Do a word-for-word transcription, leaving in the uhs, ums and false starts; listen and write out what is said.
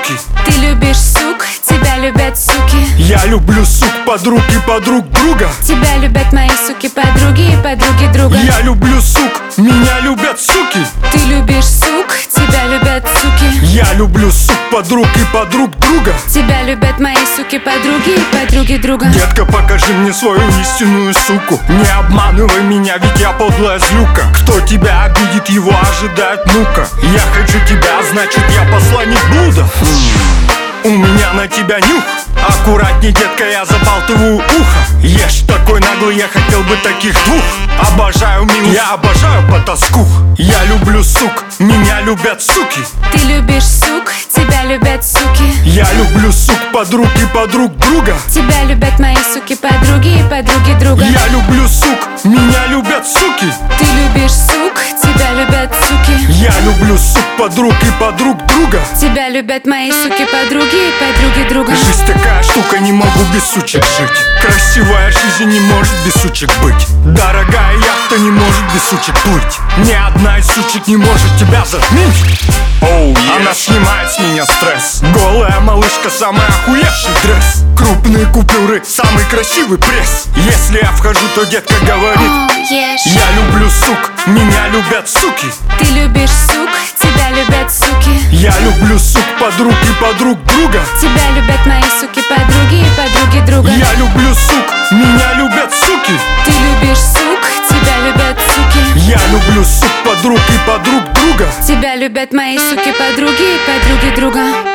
суки. Ты любишь сук, тебя любят суки. Я люблю сук, подруг и подруг друга. Тебя любят мои суки, подруги и подруги друга. Я люблю сук, меня любят суки. Ты любишь сук, тебя любят суки. Я люблю сук, подруг и подруг друга. Тебя любят мои суки, подруги и подруги друга. Детка, покажи мне свою истинную суку. Не обманывай меня, ведь я подлая злюка. Кто тебя обидит, его ожидает мука. Я хочу тебя, значит я посланник блуда. У меня на тебя нюх. Аккуратней, детка, я забалтываю ухо. Ешь такой наглый, я хотел бы таких двух. Обожаю милых, я обожаю потаскух. Я люблю сук, меня любят суки. Ты любишь сук, тебя любят суки. Я люблю сук, подруг и подруг друга. Тебя любят мои суки, подруги и подруги друга. Я люблю сук, меня любят суки. Ты любишь сук, тебя любят суки. Я люблю сук, подруг и подруг друга. Тебя любят мои суки, подруги и подруги друга. Жизнь такая штука, не могу без сучек жить. Красивая жизнь не может без сучек быть. Дорогая яхта не может без сучек плыть. Ни одна из сучек не может тебя затмить. Oh, yeah. Она снимает с меня стресс. Голая малышка, самый охуевший дресс. Крупные купюры, самый красивый пресс. Если я вхожу, то детка говорит: oh, yes. Я люблю сук, меня любят суки. Ты любишь сук, тебя любят суки. Я люблю сук, подруг и подруг друга. Тебя любят мои суки, подруги и подруги друга. Я люблю сук, меня любят суки. Ты любишь сук, тебя любят суки. Я люблю сук, подруг и подруг друга. Тебя любят мои суки, подруги и подруги друга.